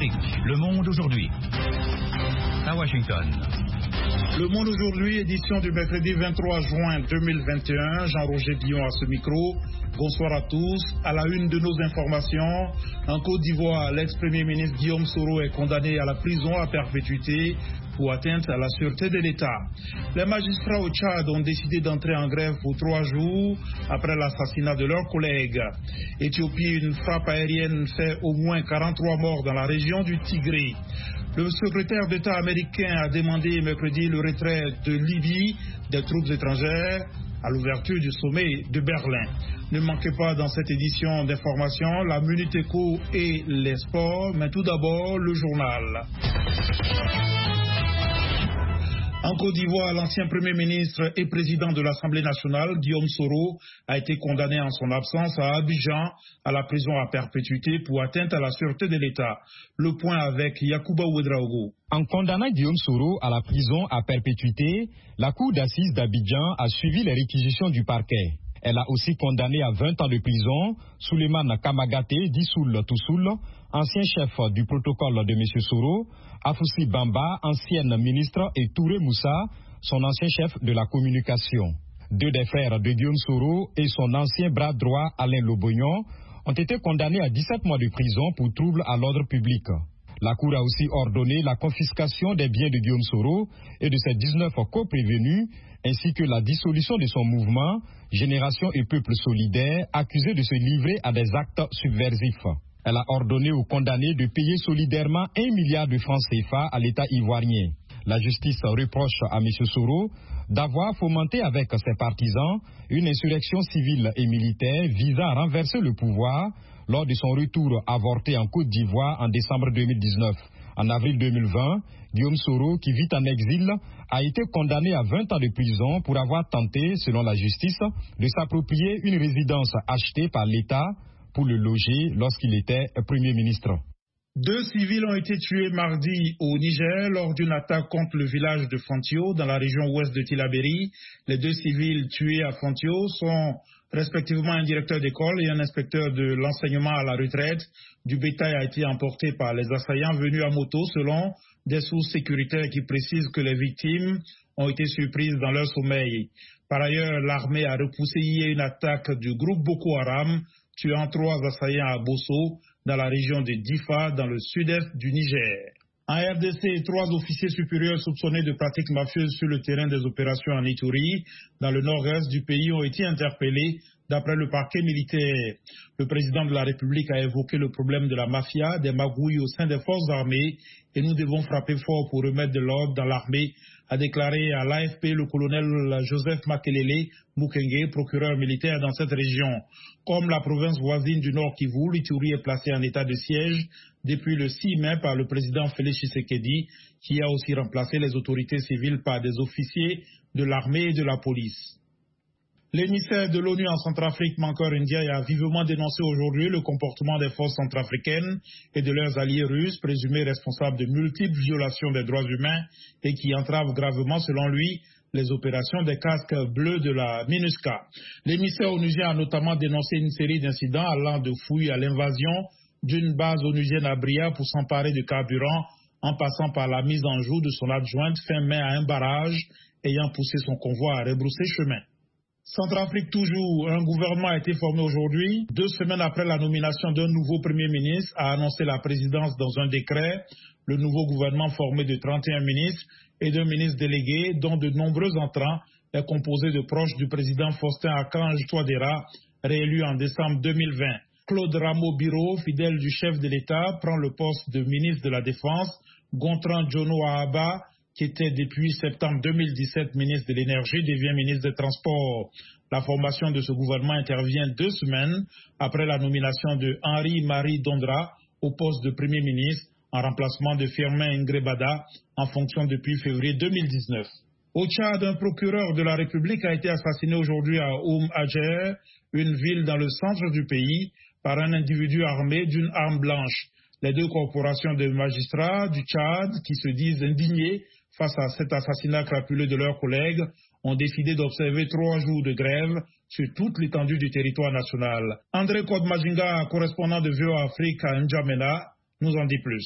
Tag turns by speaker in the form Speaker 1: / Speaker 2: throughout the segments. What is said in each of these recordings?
Speaker 1: Afrique, le monde aujourd'hui. À Washington.
Speaker 2: Le monde aujourd'hui, édition du mercredi 23 juin 2021. Jean-Roger Dion à ce micro. Bonsoir à tous. À la une de nos informations, en Côte d'Ivoire, l'ex-premier ministre Guillaume Soro est condamné à la prison à perpétuité pour atteinte à la sûreté de l'État. Les magistrats au Tchad ont décidé d'entrer en grève pour 3 jours après l'assassinat de leurs collègues. Éthiopie, une frappe aérienne fait au moins 43 morts dans la région du Tigré. Le secrétaire d'État américain a demandé mercredi le retrait de Libye des troupes étrangères à l'ouverture du sommet de Berlin. Ne manquez pas dans cette édition d'information la Minute Éco et les sports, mais tout d'abord le journal. En Côte d'Ivoire, l'ancien Premier ministre et président de l'Assemblée nationale, Guillaume Soro, a été condamné en son absence à Abidjan à la prison à perpétuité pour atteinte à la sûreté de l'État. Le point avec Yacouba Ouedraogo.
Speaker 3: En condamnant Guillaume Soro à la prison à perpétuité, la cour d'assises d'Abidjan a suivi les réquisitions du parquet. Elle a aussi condamné à 20 ans de prison Souleymane Kamagaté Dissoul Toussoul, ancien chef du protocole de M. Soro, Afoussi Bamba, ancienne ministre, et Touré Moussa, son ancien chef de la communication. 2 des frères de Guillaume Soro et son ancien bras droit Alain Lobognon ont été condamnés à 17 mois de prison pour trouble à l'ordre public. La Cour a aussi ordonné la confiscation des biens de Guillaume Soro et de ses 19 coprévenus, ainsi que la dissolution de son mouvement Génération et Peuple Solidaire, accusé de se livrer à des actes subversifs. Elle a ordonné aux condamnés de payer solidairement 1 milliard de francs CFA à l'État ivoirien. La justice reproche à M. Soro d'avoir fomenté avec ses partisans une insurrection civile et militaire visant à renverser le pouvoir lors de son retour avorté en Côte d'Ivoire en décembre 2019. En avril 2020, Guillaume Soro, qui vit en exil, a été condamné à 20 ans de prison pour avoir tenté, selon la justice, de s'approprier une résidence achetée par l'État pour le loger lorsqu'il était Premier ministre.
Speaker 2: 2 civils ont été tués mardi au Niger lors d'une attaque contre le village de Fontio dans la région ouest de Tillabéri. Les 2 civils tués à Fontio sont respectivement un directeur d'école et un inspecteur de l'enseignement à la retraite. Du bétail a été emporté par les assaillants venus à moto selon des sources sécuritaires qui précisent que les victimes ont été surprises dans leur sommeil. Par ailleurs, l'armée a repoussé hier une attaque du groupe Boko Haram, tuant 3 assaillants à Bosso, dans la région de Difa, dans le sud-est du Niger. En RDC, 3 officiers supérieurs soupçonnés de pratiques mafieuses sur le terrain des opérations en Ituri, dans le nord-est du pays, ont été interpellés d'après le parquet militaire. Le président de la République a évoqué le problème de la mafia, des magouilles au sein des forces armées, et nous devons frapper fort pour remettre de l'ordre dans l'armée, a déclaré à l'AFP le colonel Joseph Makelele Mukenge, procureur militaire dans cette région. Comme la province voisine du Nord Kivu, l'Ituri est placée en état de siège depuis le 6 mai par le président Félix Tshisekedi, qui a aussi remplacé les autorités civiles par des officiers de l'armée et de la police. L'émissaire de l'ONU en Centrafrique, Mankeur Ndiaye, a vivement dénoncé aujourd'hui le comportement des forces centrafricaines et de leurs alliés russes, présumés responsables de multiples violations des droits humains et qui entravent gravement, selon lui, les opérations des casques bleus de la MINUSCA. L'émissaire onusien a notamment dénoncé une série d'incidents allant de fouilles à l'invasion d'une base onusienne à Bria pour s'emparer de carburant, en passant par la mise en joue de son adjointe fin mai à un barrage ayant poussé son convoi à rebrousser chemin. Centrafrique toujours, un gouvernement a été formé aujourd'hui. 2 semaines après la nomination d'un nouveau Premier ministre, a annoncé la présidence dans un décret. Le nouveau gouvernement formé de 31 ministres et d'un ministre délégué, dont de nombreux entrants, est composé de proches du président Faustin Archange Touadéra, réélu en décembre 2020. Claude Rameau-Biro, fidèle du chef de l'État, prend le poste de ministre de la Défense. Gontran Jono Ahaba, qui était depuis septembre 2017 ministre de l'Énergie, devient ministre des Transports. La formation de ce gouvernement intervient 2 semaines après la nomination de Henri-Marie Dondra au poste de Premier ministre en remplacement de Firmin Ngrebada en fonction depuis février 2019. Au Tchad, un procureur de la République a été assassiné aujourd'hui à Oum Adjer, une ville dans le centre du pays, par un individu armé d'une arme blanche. Les 2 corporations de magistrats du Tchad, qui se disent indignés face à cet assassinat crapuleux de leurs collègues, ont décidé d'observer 3 jours de grève sur toute l'étendue du territoire national. André Kodmajinga, correspondant de VOA Afrique à N'Djamena, nous en dit plus.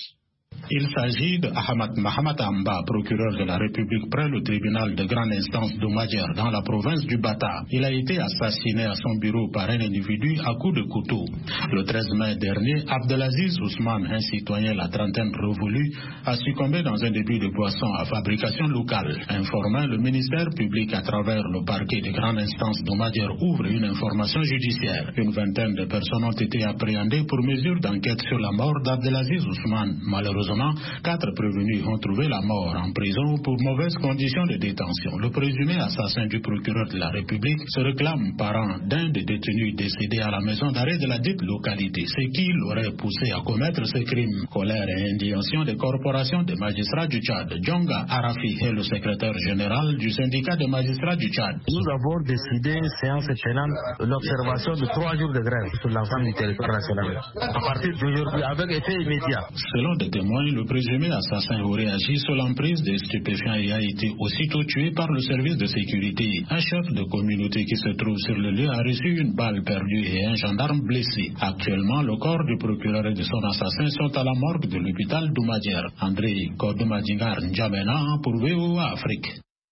Speaker 4: Il s'agit de Ahmad Mahamat Amba, procureur de la République près le tribunal de grande instance d'Oumadjer dans la province du Bata. Il a été assassiné à son bureau par un individu à coups de couteau. Le 13 mai dernier, Abdelaziz Ousmane, un citoyen la trentaine révolue, a succombé dans un débit de boisson à fabrication locale. Informant le ministère public à travers le parquet de grande instance d'Oumadjer ouvre une information judiciaire. Une vingtaine de personnes ont été appréhendées pour mesure d'enquête sur la mort d'Abdelaziz Ousmane. Malheureusement, 4 prévenus ont trouvé la mort en prison pour mauvaises conditions de détention. Le présumé assassin du procureur de la République se réclame parent d'un des détenus décédés à la maison d'arrêt de la dite localité. Ce qui l'aurait poussé à commettre ce crime. Colère et indignation des corporations des magistrats du Tchad. Djonga Arafi est le secrétaire général du syndicat des magistrats du Tchad.
Speaker 5: Nous avons décidé, séance tenante, l'observation de 3 jours de grève sur l'ensemble du territoire national. À partir d'aujourd'hui, avec effet immédiat.
Speaker 4: Selon des témoins, le présumé assassin aurait agi sous l'emprise des stupéfiants et a été aussitôt tué par le service de sécurité. Un chef de communauté qui se trouve sur le lieu a reçu une balle perdue et un gendarme blessé. Actuellement, le corps du procureur et de son assassin sont à la morgue de l'hôpital d'Oumadjer. André Kodomadingar N'Djamena pour VOA Afrique.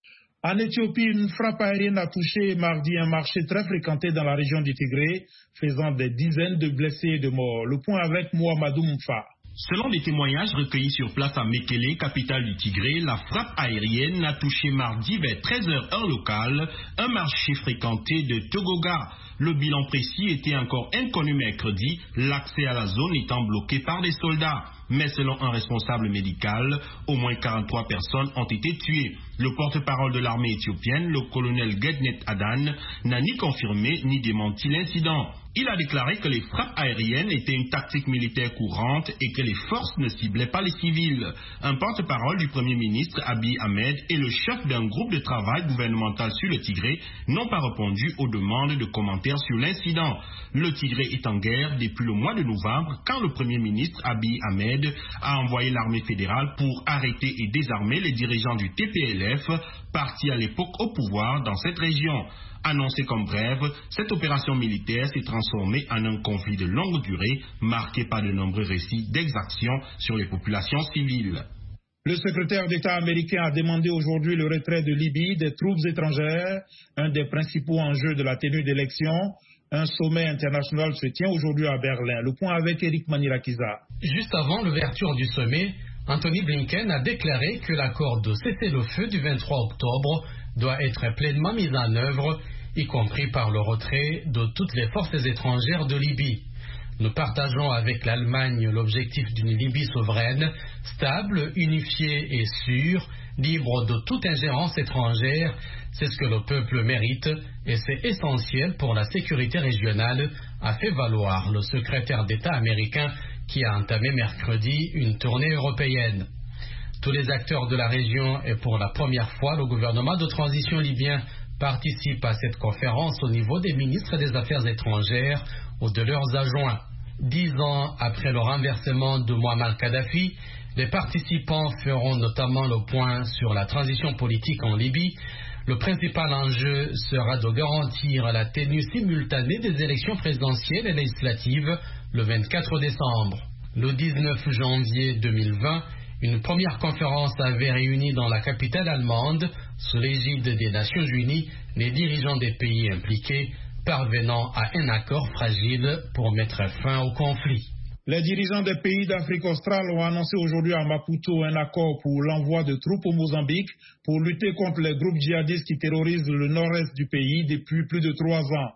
Speaker 2: En Éthiopie, une frappe aérienne a touché mardi un marché très fréquenté dans la région du Tigré, faisant des dizaines de blessés et de morts. Le point avec Mohamedou Moufa.
Speaker 1: Selon des témoignages recueillis sur place à Mekele, capitale du Tigré, la frappe aérienne a touché mardi vers 13h heure locale un marché fréquenté de Togoga. Le bilan précis était encore inconnu mercredi, l'accès à la zone étant bloqué par des soldats. Mais selon un responsable médical, au moins 43 personnes ont été tuées. Le porte-parole de l'armée éthiopienne, le colonel Gednet Adan, n'a ni confirmé ni démenti l'incident. Il a déclaré que les frappes aériennes étaient une tactique militaire courante et que les forces ne ciblaient pas les civils. Un porte-parole du Premier ministre, Abiy Ahmed, et le chef d'un groupe de travail gouvernemental sur le Tigré n'ont pas répondu aux demandes de commentaires sur l'incident. Le Tigré est en guerre depuis le mois de novembre, quand le Premier ministre, Abiy Ahmed, a envoyé l'armée fédérale pour arrêter et désarmer les dirigeants du TPLF, parti à l'époque au pouvoir dans cette région. Annoncée comme brève, cette opération militaire s'est transformée en un conflit de longue durée, marqué par de nombreux récits d'exactions sur les populations civiles.
Speaker 2: Le secrétaire d'État américain a demandé aujourd'hui le retrait de Libye des troupes étrangères, un des principaux enjeux de la tenue d'élections. Un sommet international se tient aujourd'hui à Berlin. Le point avec Eric Manirakiza.
Speaker 6: Juste avant l'ouverture du sommet, Anthony Blinken a déclaré que l'accord de cessez-le-feu du 23 octobre doit être pleinement mis en œuvre, y compris par le retrait de toutes les forces étrangères de Libye. Nous partageons avec l'Allemagne l'objectif d'une Libye souveraine, stable, unifiée et sûre, libre de toute ingérence étrangère. C'est ce que le peuple mérite et c'est essentiel pour la sécurité régionale, a fait valoir le secrétaire d'État américain qui a entamé mercredi une tournée européenne. Tous les acteurs de la région et pour la première fois, le gouvernement de transition libyen participe à cette conférence au niveau des ministres des Affaires étrangères ou de leurs adjoints. 10 ans après le renversement de Muammar Kadhafi, les participants feront notamment le point sur la transition politique en Libye. Le principal enjeu sera de garantir la tenue simultanée des élections présidentielles et législatives le 24 décembre. Le 19 janvier 2020, une première conférence avait réuni dans la capitale allemande, sous l'égide des Nations Unies, les dirigeants des pays impliqués, parvenant à un accord fragile pour mettre fin au conflit.
Speaker 2: Les dirigeants des pays d'Afrique australe ont annoncé aujourd'hui à Maputo un accord pour l'envoi de troupes au Mozambique pour lutter contre les groupes djihadistes qui terrorisent le nord-est du pays depuis plus de 3 ans.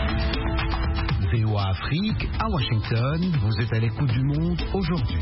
Speaker 7: VOA Afrique, à Washington, vous êtes à l'écoute du monde aujourd'hui.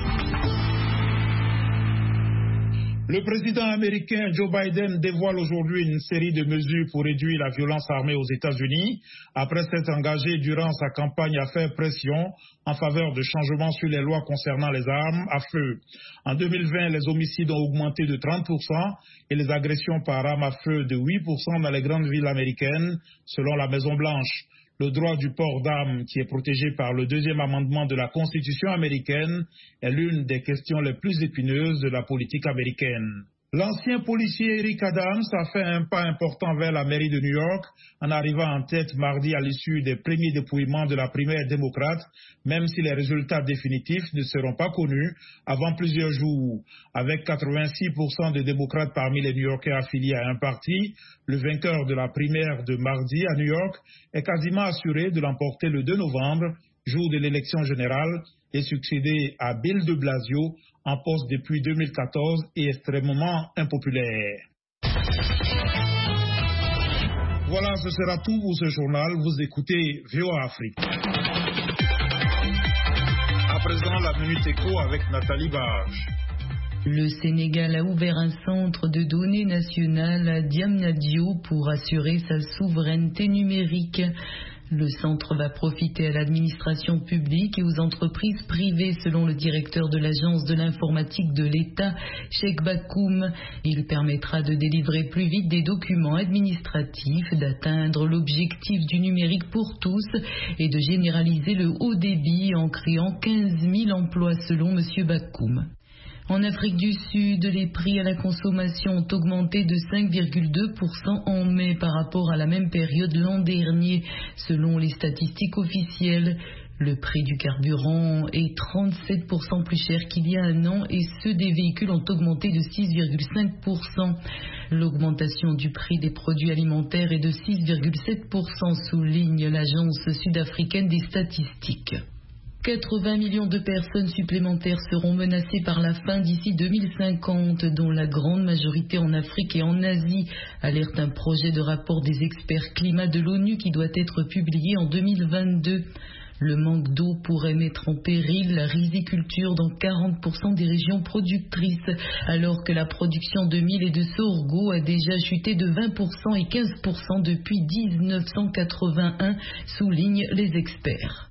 Speaker 2: Le président américain Joe Biden dévoile aujourd'hui une série de mesures pour réduire la violence armée aux États-Unis, après s'être engagé durant sa campagne à faire pression en faveur de changements sur les lois concernant les armes à feu. En 2020, les homicides ont augmenté de 30% et les agressions par armes à feu de 8% dans les grandes villes américaines, selon la Maison-Blanche. Le droit du port d'armes, qui est protégé par le 2e amendement de la Constitution américaine, est l'une des questions les plus épineuses de la politique américaine. L'ancien policier Eric Adams a fait un pas important vers la mairie de New York en arrivant en tête mardi à l'issue des premiers dépouillements de la primaire démocrate, même si les résultats définitifs ne seront pas connus avant plusieurs jours. Avec 86% de démocrates parmi les New-Yorkais affiliés à un parti, le vainqueur de la primaire de mardi à New York est quasiment assuré de l'emporter le 2 novembre, jour de l'élection générale, et succéder à Bill de Blasio, en poste depuis 2014 et extrêmement impopulaire. Voilà, ce sera tout pour ce journal. Vous écoutez VOA Afrique. À présent, la Minute Éco avec Nathalie Barge.
Speaker 8: Le Sénégal a ouvert un centre de données national à Diamniadio pour assurer sa souveraineté numérique. Le centre va profiter à l'administration publique et aux entreprises privées, selon le directeur de l'Agence de l'informatique de l'État, Cheikh Bakoum. Il permettra de délivrer plus vite des documents administratifs, d'atteindre l'objectif du numérique pour tous et de généraliser le haut débit en créant 15 000 emplois, selon M. Bakoum. En Afrique du Sud, les prix à la consommation ont augmenté de 5,2% en mai par rapport à la même période l'an dernier, selon les statistiques officielles. Le prix du carburant est 37% plus cher qu'il y a un an et ceux des véhicules ont augmenté de 6,5%. L'augmentation du prix des produits alimentaires est de 6,7%, souligne l'agence sud-africaine des statistiques. 80 millions de personnes supplémentaires seront menacées par la faim d'ici 2050, dont la grande majorité en Afrique et en Asie, alerte un projet de rapport des experts climat de l'ONU qui doit être publié en 2022. Le manque d'eau pourrait mettre en péril la riziculture dans 40% des régions productrices, alors que la production de mil et de sorgho a déjà chuté de 20% et 15% depuis 1981, soulignent les experts.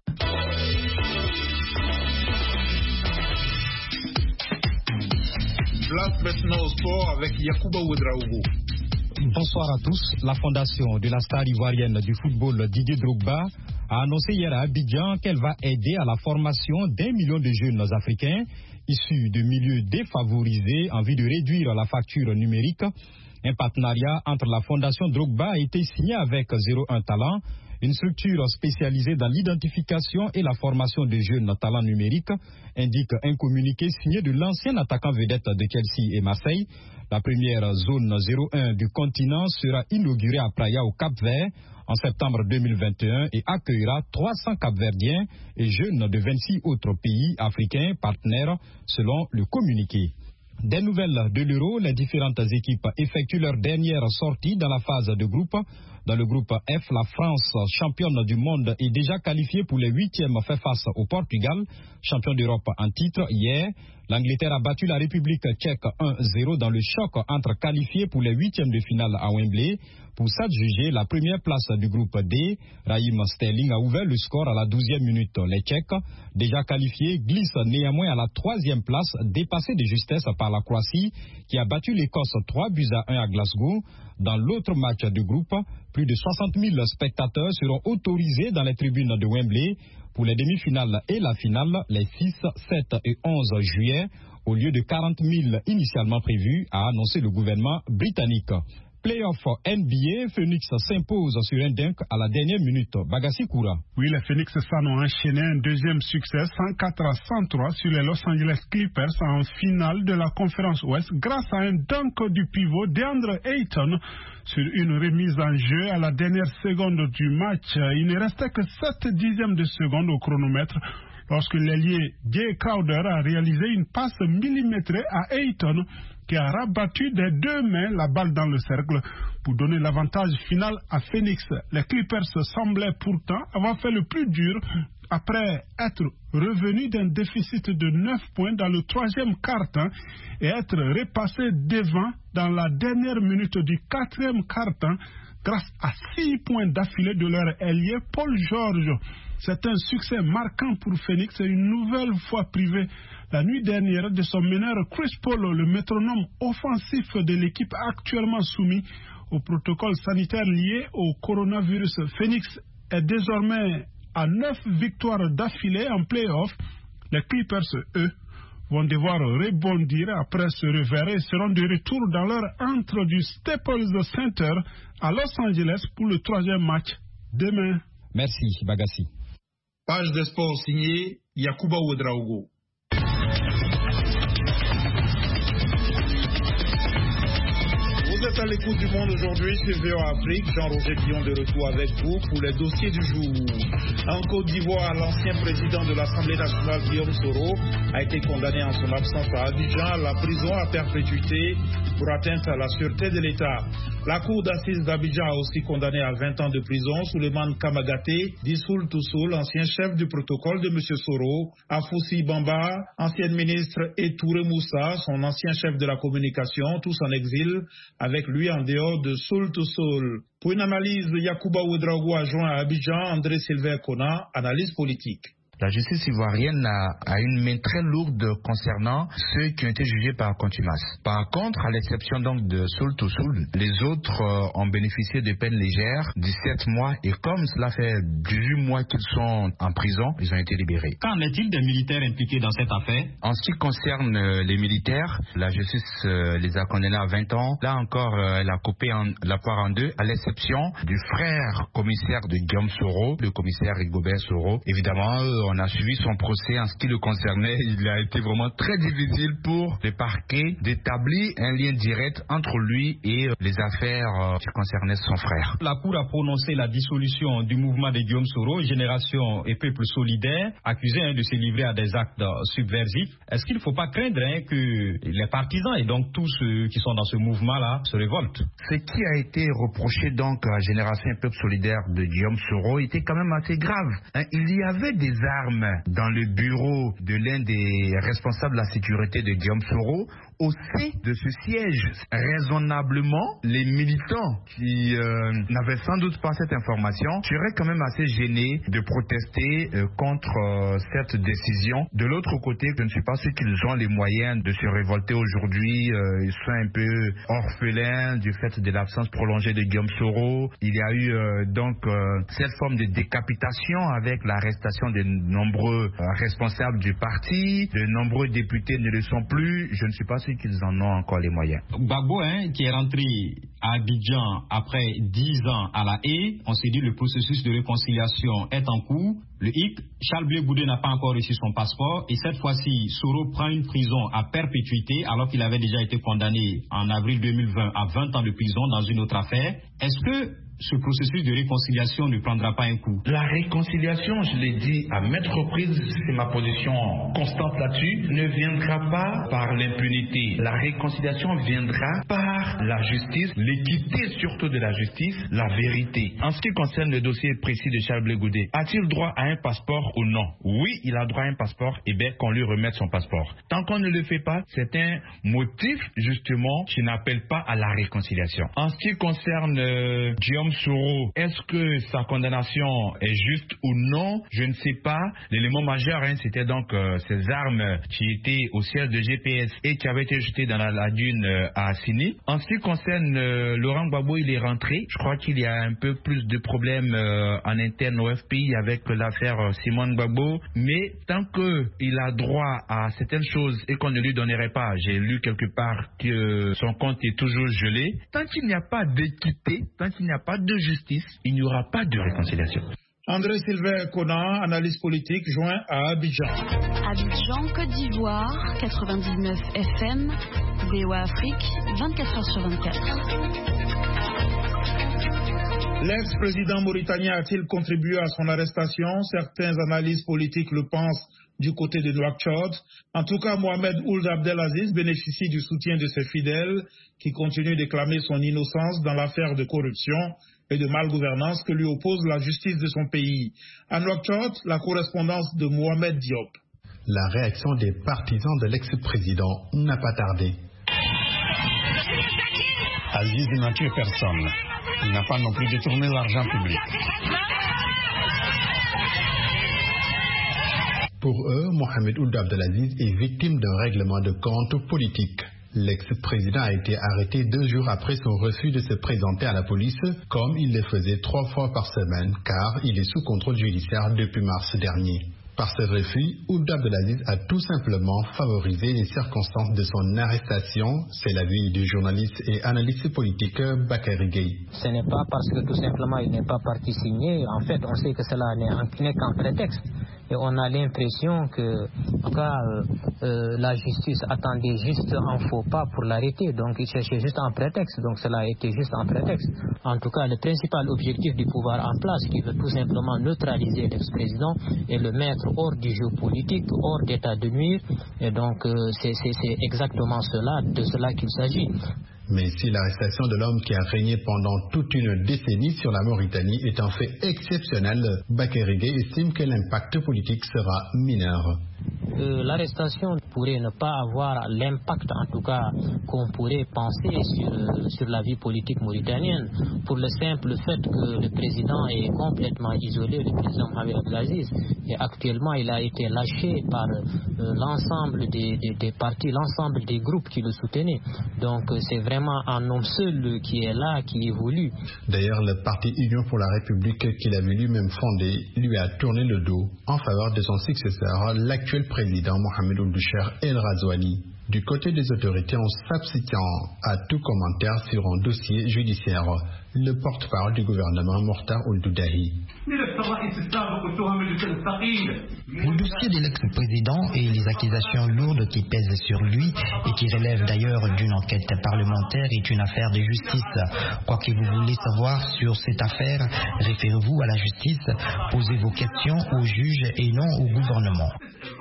Speaker 2: Place maintenant au sport avec Yacouba Ouedraogo.
Speaker 3: Bonsoir à tous. La fondation de la star ivoirienne du football Didier Drogba a annoncé hier à Abidjan qu'elle va aider à la formation d'1 million de jeunes africains issus de milieux défavorisés en vue de réduire la facture numérique. Un partenariat entre la fondation Drogba a été signé avec 01 Talent, une structure spécialisée dans l'identification et la formation de jeunes talents numériques, indique un communiqué signé de l'ancien attaquant vedette de Chelsea et Marseille. La première zone 01 du continent sera inaugurée à Praia au Cap-Vert en septembre 2021 et accueillera 300 Cap-Verdiens et jeunes de 26 autres pays africains partenaires, selon le communiqué. Des nouvelles de l'Euro, les différentes équipes effectuent leur dernière sortie dans la phase de groupe. Dans le groupe F, la France, championne du monde, est déjà qualifiée pour les huitièmes, fait face au Portugal, champion d'Europe en titre hier. L'Angleterre a battu la République tchèque 1-0 dans le choc entre qualifiés pour les huitièmes de finale à Wembley. Pour s'adjuger la première place du groupe D, Raheem Sterling a ouvert le score à la 12e minute. Les Tchèques, déjà qualifiés, glissent néanmoins à la 3e place, dépassés de justesse par la Croatie, qui a battu l'Écosse 3-1 à Glasgow. Dans l'autre match du groupe, plus de 60 000 spectateurs seront autorisés dans les tribunes de Wembley pour les demi-finales et la finale les 6, 7 et 11 juillet, au lieu de 40 000 initialement prévus, a annoncé le gouvernement britannique. Playoff NBA, Phoenix s'impose sur un dunk à la dernière minute. Bagassi Koura.
Speaker 9: Oui, les Phoenix Suns ont enchaîné un deuxième succès 104-103 sur les Los Angeles Clippers en finale de la conférence Ouest grâce à un dunk du pivot DeAndre Ayton sur une remise en jeu à la dernière seconde du match. Il ne restait que 7 dixièmes de seconde au chronomètre lorsque l'ailier Jay Crowder a réalisé une passe millimétrée à Ayton qui a rabattu des deux mains la balle dans le cercle pour donner l'avantage final à Phoenix. Les Clippers semblaient pourtant avoir fait le plus dur après être revenus d'un déficit de 9 points dans le troisième quart-temps et être repassés devant dans la dernière minute du quatrième quart-temps grâce à 6 points d'affilée de leur ailier Paul George. C'est un succès marquant pour Phoenix et une nouvelle fois privé la nuit dernière de son meneur Chris Paul, le métronome offensif de l'équipe actuellement soumis au protocole sanitaire lié au coronavirus. Phoenix est désormais à 9 victoires d'affilée en play-off. Les Clippers, eux, vont devoir rebondir après ce revers et seront de retour dans leur antre du Staples Center à Los Angeles pour le 3e match demain.
Speaker 3: Merci, Bagassi.
Speaker 2: Page de sport signée Yacouba Ouedraogo. Vous êtes à l'écoute du monde aujourd'hui sur VOA Afrique. Jean-Roger Guillon de retour avec vous pour les dossiers du jour. En Côte d'Ivoire, l'ancien président de l'Assemblée nationale, Guillaume Soro, a été condamné en son absence à Abidjan à la prison à perpétuité pour atteinte à la sûreté de l'État. La cour d'assises d'Abidjan a aussi condamné à 20 ans de prison Souleymane Kamagaté, Dissoul Toussoul, ancien chef du protocole de M. Soro, Afoussi Bamba, ancienne ministre, et Touré Moussa, son ancien chef de la communication, tous en exil, avec lui en dehors de Soul Toussoul. Pour une analyse, Yacouba Ouedraogo a joint à Abidjan André Sylvain Kona, analyse politique.
Speaker 10: La justice ivoirienne a une main très lourde concernant ceux qui ont été jugés par contumace. Par contre, à l'exception donc de Soul Toussoul, les autres ont bénéficié de peines légères, 17 mois, et comme cela fait 18 mois qu'ils sont en prison, ils ont été libérés.
Speaker 3: Qu'en est-il des militaires impliqués dans cette affaire?
Speaker 10: En ce qui concerne les militaires, la justice les a condamnés à 20 ans. Là encore, elle a coupé la poire en deux, à l'exception du frère commissaire de Guillaume Soro, le commissaire Rigobert Soro. Évidemment, on a suivi son procès en ce qui le concernait. Il a été vraiment très difficile pour le parquet d'établir un lien direct entre lui et les affaires qui concernaient son frère.
Speaker 3: La Cour a prononcé la dissolution du mouvement de Guillaume Soro, Génération et Peuple Solidaire, accusé de se livrer à des actes subversifs. Est-ce qu'il ne faut pas craindre que les partisans et donc tous ceux qui sont dans ce mouvement-là se révoltent?
Speaker 10: Ce qui a été reproché donc à Génération et Peuple Solidaire de Guillaume Soro était quand même assez grave. Il y avait des armes dans le bureau de l'un des responsables de la sécurité de Guillaume Soro. Au sein de ce siège, raisonnablement, les militants qui n'avaient sans doute pas cette information seraient quand même assez gênés de protester contre cette décision. De l'autre côté, je ne suis pas sûr qu'ils ont les moyens de se révolter aujourd'hui. Ils sont un peu orphelins du fait de l'absence prolongée de Guillaume Soro. Il y a eu donc cette forme de décapitation avec l'arrestation de nombreux responsables du parti. De nombreux députés ne le sont plus. Je ne suis pas sûr qu'ils en ont encore les moyens.
Speaker 3: Gbagbo, qui est rentré à Abidjan après 10 ans à la Haye, on s'est dit le processus de réconciliation est en cours. Le hic, Charles Blé Goudé n'a pas encore reçu son passeport et cette fois-ci, Soro prend une prison à perpétuité alors qu'il avait déjà été condamné en avril 2020 à 20 ans de prison dans une autre affaire. Est-ce que ce processus de réconciliation ne prendra pas un coup?
Speaker 10: La réconciliation, je l'ai dit à maintes reprises, c'est ma position constante là-dessus, ne viendra pas par l'impunité. La réconciliation viendra par la justice, l'équité surtout de la justice, la vérité. En ce qui concerne le dossier précis de Charles Blé Goudé, a-t-il droit à un passeport ou non? Oui, il a droit à un passeport, et bien qu'on lui remette son passeport. Tant qu'on ne le fait pas, c'est un motif justement qui n'appelle pas à la réconciliation. En ce qui concerne Guillaume Soro, est-ce que sa condamnation est juste ou non? Je ne sais pas. L'élément majeur, c'était donc ces armes qui étaient au siège de GPS et qui avaient été jetées dans la dune à Assini. En ce qui concerne Laurent Gbagbo, il est rentré. Je crois qu'il y a un peu plus de problèmes en interne au FPI avec l'affaire Simone Gbagbo. Mais tant qu'il a droit à certaines choses et qu'on ne lui donnerait pas, j'ai lu quelque part que son compte est toujours gelé, tant qu'il n'y a pas d'équité, tant qu'il n'y a pas de justice, il n'y aura pas de réconciliation.
Speaker 2: André Sylvain Kona, analyse politique, joint à Abidjan.
Speaker 11: Abidjan, Côte d'Ivoire, 99 FM, VOA Afrique, 24h sur 24.
Speaker 2: L'ex-président mauritanien a-t-il contribué à son arrestation? Certains analystes politiques le pensent du côté de Nouakchott. En tout cas, Mohamed Ould Abdelaziz bénéficie du soutien de ses fidèles qui continuent de clamer son innocence dans l'affaire de corruption et de malgouvernance que lui oppose la justice de son pays. À Nouakchott, la correspondance de Mohamed Diop.
Speaker 12: La réaction des partisans de l'ex-président n'a pas tardé.
Speaker 13: Aziz n'a tué personne. Il n'a pas non plus détourné l'argent public.
Speaker 12: Pour eux, Mohamed Ould Abdelaziz est victime d'un règlement de compte politique. L'ex-président a été arrêté 2 jours après son refus de se présenter à la police, comme il le faisait 3 fois par semaine, car il est sous contrôle judiciaire depuis mars dernier. Par ce refus, Ould Abdelaziz a tout simplement favorisé les circonstances de son arrestation. C'est l'avis du journaliste et analyste politique Bakary Gueye.
Speaker 14: Ce n'est pas parce que tout simplement il n'est pas parti signer. En fait, on sait que cela n'est qu'un prétexte. Et on a l'impression que, en tout cas, la justice attendait juste un faux pas pour l'arrêter. Donc, il cherchait juste un prétexte. Donc, cela a été juste un prétexte. En tout cas, le principal objectif du pouvoir en place, qui veut tout simplement neutraliser l'ex-président et le mettre hors du jeu politique, hors d'état de nuire. Et donc, c'est exactement de cela qu'il s'agit.
Speaker 12: Mais si l'arrestation de l'homme qui a régné pendant toute une décennie sur la Mauritanie est un fait exceptionnel, Bakary Gueye estime que l'impact politique sera mineur.
Speaker 14: L'arrestation pourrait ne pas avoir l'impact, en tout cas, qu'on pourrait penser sur la vie politique mauritanienne, pour le simple fait que le président est complètement isolé, le président Mohamed Abdelaziz, et actuellement il a été lâché par l'ensemble des partis, l'ensemble des groupes qui le soutenaient. Donc c'est vraiment un homme seul qui est là, qui évolue.
Speaker 12: D'ailleurs, le parti Union pour la République qu'il avait lui-même fondé lui a tourné le dos en faveur de son successeur, l'actuel président Mohamed Ould El Razouani. Du côté des autorités, en s'abstiennant à tout commentaire sur un dossier judiciaire, le porte-parole du gouvernement, Mortar Ould-Doudahi.
Speaker 15: Le dossier de l'ex-président et les accusations lourdes qui pèsent sur lui et qui relèvent d'ailleurs d'une enquête parlementaire est une affaire de justice. Quoi que vous voulez savoir sur cette affaire, référez-vous à la justice, posez vos questions aux juges et non au gouvernement.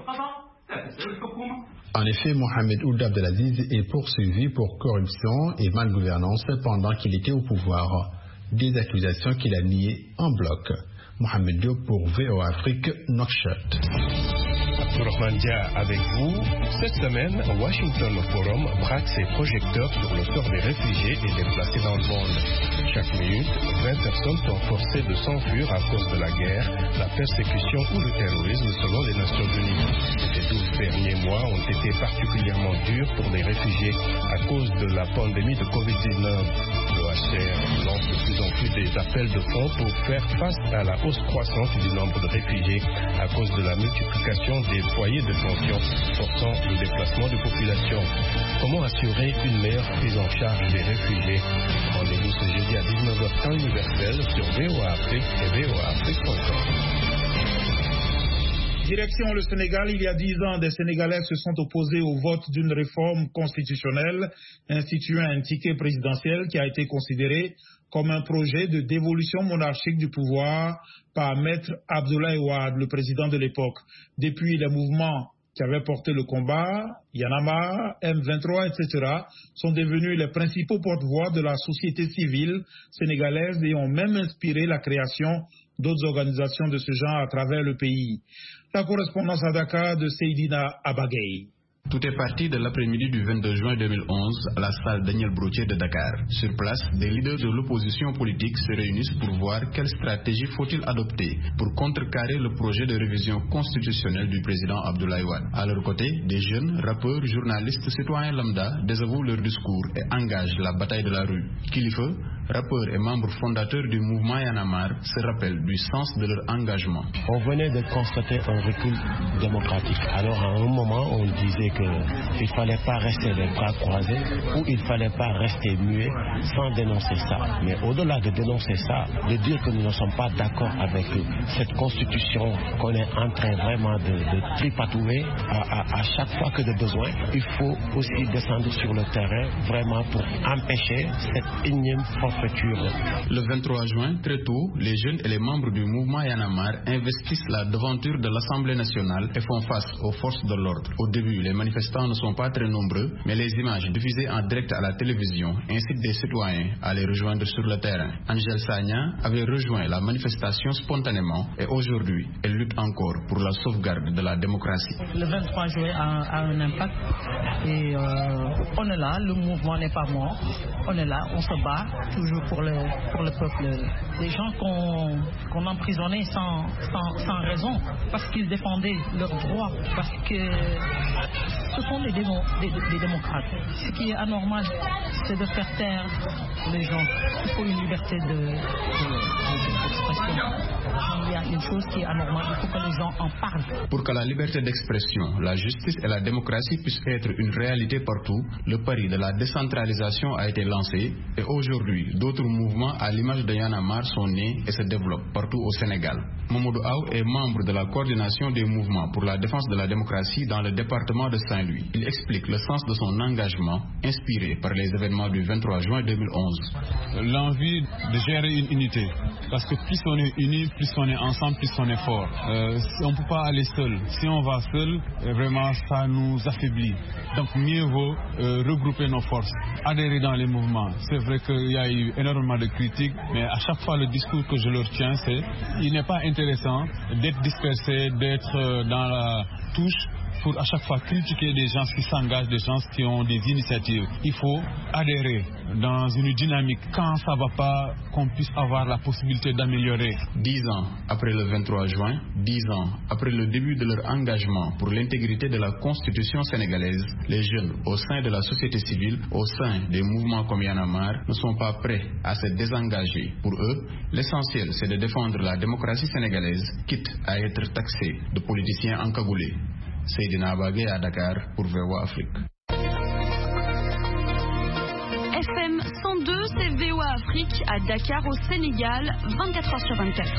Speaker 12: En effet, Mohamed Ould Abdelaziz est poursuivi pour corruption et malgouvernance pendant qu'il était au pouvoir. Des accusations qu'il a niées en bloc. Mohamed Diop pour VOA Afrique, Nouakchott.
Speaker 16: Abdourahmane Dia avec vous. Cette semaine, Washington Forum braque ses projecteurs sur le sort des réfugiés et déplacés dans le monde. Chaque minute, 20 personnes sont forcées de s'enfuir à cause de la guerre, la persécution ou le terrorisme selon les Nations Unies. Ces 12 derniers mois ont été particulièrement durs pour les réfugiés à cause de la pandémie de Covid-19. Le HCR lance de plus en plus des appels de fonds pour faire face à la hausse croissante du nombre de réfugiés à cause de la multiplication des foyers de tension forçant le déplacement de population. Comment assurer une meilleure prise en charge des réfugiés? Rendez-vous ce jeudi à 19h temps universel sur VOA Afrique et voaafrique.com.
Speaker 2: Direction le Sénégal, il y a 10 ans, des Sénégalais se sont opposés au vote d'une réforme constitutionnelle instituant un ticket présidentiel qui a été considéré comme un projet de dévolution monarchique du pouvoir par Maître Abdoulaye Wade, le président de l'époque. Depuis, les mouvements qui avaient porté le combat, Yanama, M23, etc., sont devenus les principaux porte-voix de la société civile sénégalaise et ont même inspiré la création d'autres organisations de ce genre à travers le pays. La correspondance à Dakar de Seydina Abagay.
Speaker 17: Tout est parti de l'après-midi du 22 juin 2011 à la salle Daniel Brottier de Dakar. Sur place, des leaders de l'opposition politique se réunissent pour voir quelle stratégie faut-il adopter pour contrecarrer le projet de révision constitutionnelle du président Abdoulaye Wade. À leur côté, des jeunes, rappeurs, journalistes, citoyens lambda désavouent leur discours et engagent la bataille de la rue. Kilifeu, rappeur et membre fondateur du mouvement Yanamar, se rappellent du sens de leur engagement.
Speaker 18: On venait de constater un recul démocratique. Alors à un moment, on disait qu'il ne fallait pas rester les bras croisés ou il ne fallait pas rester muet sans dénoncer ça. Mais au-delà de dénoncer ça, de dire que nous ne sommes pas d'accord avec cette constitution qu'on est en train vraiment de tripatouiller à chaque fois que de besoin, il faut aussi descendre sur le terrain vraiment pour empêcher cette énième forfaiture.
Speaker 17: Le 23 juin, très tôt, les jeunes et les membres du mouvement Yanamar investissent la devanture de l'Assemblée nationale et font face aux forces de l'ordre. Au début, les manifestants ne sont pas très nombreux, mais les images diffusées en direct à la télévision incitent des citoyens à les rejoindre sur le terrain. Angèle Sagna avait rejoint la manifestation spontanément et aujourd'hui, elle lutte encore pour la sauvegarde de la démocratie.
Speaker 19: Le 23 juin a un impact et on est là, le mouvement n'est pas mort, on est là, on se bat toujours pour le peuple. Les gens qu'on emprisonnait sans raison, parce qu'ils défendaient leurs droits, parce que ce sont des démocrates. Ce qui est anormal, c'est de faire taire les gens. Il faut une liberté d'expression. Il y a une chose qui est anormale, il faut que les gens en parlent.
Speaker 17: Pour que la liberté d'expression, la justice et la démocratie puissent être une réalité partout, le pari de la décentralisation a été lancé et aujourd'hui, d'autres mouvements à l'image de Y'en a marre sont nés et se développent partout au Sénégal. Mamadou Aw est membre de la coordination des mouvements pour la défense de la démocratie dans le département de Saint-Louis. Il explique le sens de son engagement inspiré par les événements du 23 juin 2011.
Speaker 20: L'envie de gérer une unité, parce que plus on est unis, plus on est ensemble, plus on est fort. On ne peut pas aller seul. Si on va seul, vraiment ça nous affaiblit. Donc mieux vaut regrouper nos forces, adhérer dans les mouvements. C'est vrai qu'il y a eu énormément de critiques, mais à chaque fois le discours que je leur tiens, c'est il n'est pas intéressant d'être dispersé, d'être dans la touche pour à chaque fois critiquer des gens qui s'engagent, des gens qui ont des initiatives. Il faut adhérer dans une dynamique. Quand ça ne va pas, qu'on puisse avoir la possibilité d'améliorer.
Speaker 17: 10 ans après le 23 juin, 10 ans après le début de leur engagement pour l'intégrité de la Constitution sénégalaise, les jeunes au sein de la société civile, au sein des mouvements comme Y'en a marre, ne sont pas prêts à se désengager. Pour eux, l'essentiel c'est de défendre la démocratie sénégalaise, quitte à être taxé de politiciens encagoulés. Seydina Bagé à Dakar pour VOA Afrique.
Speaker 11: FM 102, c'est VOA Afrique à Dakar au Sénégal, 24h/24.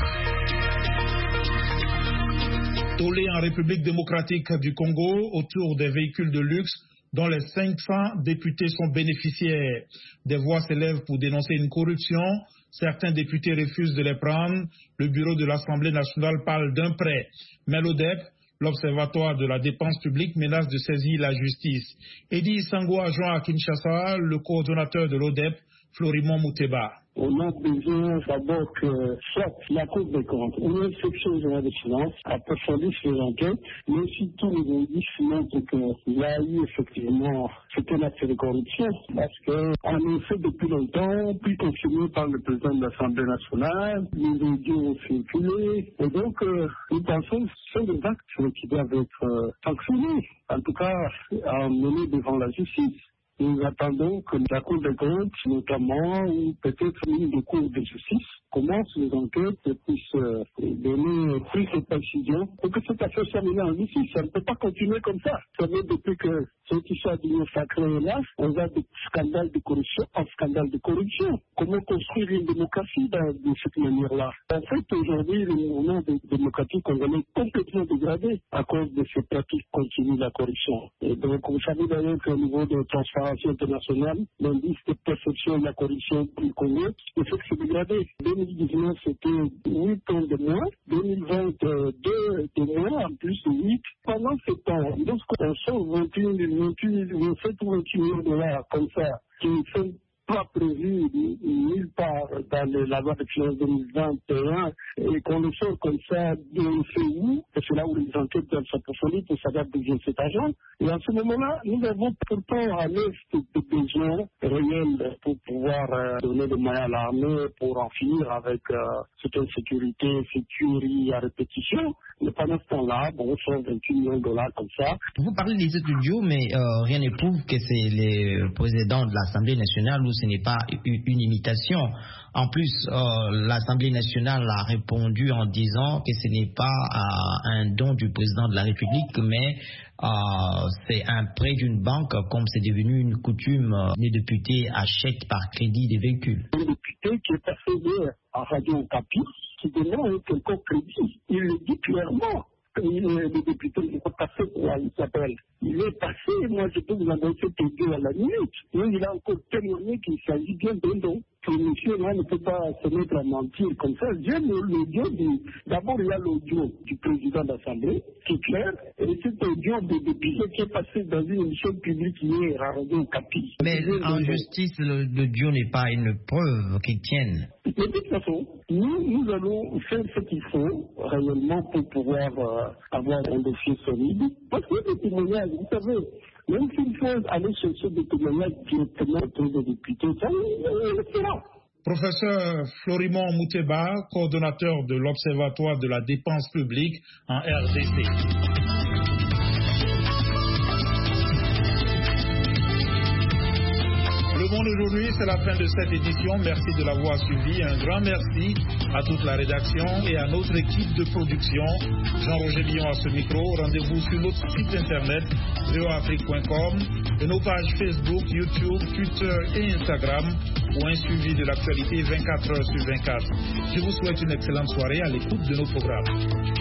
Speaker 2: Tollé en République démocratique du Congo autour des véhicules de luxe dont les 500 députés sont bénéficiaires. Des voix s'élèvent pour dénoncer une corruption. Certains députés refusent de les prendre. Le bureau de l'Assemblée nationale parle d'un prêt. Mais l'ODEP, l'Observatoire de la dépense publique, menace de saisir la justice. Eddy Sango a joint à Kinshasa le coordonnateur de l'ODEP, Florimon Mouteba.
Speaker 21: On a besoin d'abord que soit la Cour des comptes ou l'inspection générale des finances approfondisse les enquêtes, mais aussi tous les indices montrent qu'il y a eu effectivement un acte de corruption, parce qu'en effet, depuis longtemps, puis confirmé par le président de l'Assemblée nationale, les audios ont circulé, et donc nous pensons que ce sont des actes qui doivent être sanctionnés, en tout cas menés devant la justice. Nous attendons que la Cour des comptes, notamment, ou peut-être une Cour de justice, commence les enquêtes et puisse donner plus de précisions pour que cette affaire soit menée en justice. Ça ne peut pas continuer comme ça. Ça veut dire depuis que ceux qui sont d'union sacrée est là, on a des scandales de corruption en scandale de corruption. Comment construire une démocratie de cette manière-là? En fait, aujourd'hui, le mouvement démocratique congolais est complètement dégradé à cause de ces pratiques continues de la corruption. Et donc, vous savez d'ailleurs qu'au niveau de transparence internationale, l'indice de perception de la corruption pour le Congo, le fait que c'est dégradé. 2019, c'était 8 ans de moins. 2020, 2 de moins, en plus de 8. Pendant ce temps, lorsqu'on sort 27 ou 28 millions de dollars comme ça, qui sont pas prévu nulle part dans la loi de finances 2021 et qu'on le sort comme ça, on sait où, et c'est là où les enquêtes doivent s'approfondir pour savoir d'où vient cet argent. Et en ce moment-là, nous avons pourtant à l'est des besoins réels pour pouvoir donner des moyens à l'armée pour en finir avec cette insécurité, cette tuerie à répétition. Mais pendant ce temps-là, on sort 28 millions de dollars comme ça.
Speaker 15: Vous parlez des étudiants, mais rien ne prouve que c'est les présidents de l'Assemblée nationale où ce n'est pas une imitation. En plus, l'Assemblée nationale a répondu en disant que ce n'est pas un don du président de la République, mais c'est un prêt d'une banque, comme c'est devenu une coutume. Les députés achètent par crédit des véhicules.
Speaker 21: Un député qui est passé hier à Radio Okapi, qui demande quelqu'un crédit, il le dit clairement. Le député n'est pas passé, il s'appelle. Il est passé, moi je peux vous envoyer cet audio à la minute. Et il a encore témoigné qu'il s'agit bien d'un don. Ce monsieur-là ne peut pas se mettre à mentir comme ça. J'aime l'audio d'abord il y a l'audio du président de l'Assemblée, qui est clair, et cet audio de député qui est passé dans une émission publique hier à Radio Okapi.
Speaker 15: Mais en justice, l'audio n'est pas une preuve qui tienne.
Speaker 21: De toute façon, nous allons faire ce qu'il faut réellement pour pouvoir avoir un dossier solide. Parce que les témoignages, vous savez, même s'il faut aller chercher des témoignages directement auprès des députés, ça, on le fera.
Speaker 2: Professeur Florimon Mouteba, coordonnateur de l'Observatoire de la dépense publique en RDC. Monde aujourd'hui, c'est la fin de cette édition. Merci de l'avoir suivi. Un grand merci à toute la rédaction et à notre équipe de production. Jean-Roger Lyon à ce micro. Rendez-vous sur notre site internet voafrique.com et nos pages Facebook, YouTube, Twitter et Instagram pour un suivi de l'actualité 24 heures sur 24. Je vous souhaite une excellente soirée à l'écoute de nos programmes.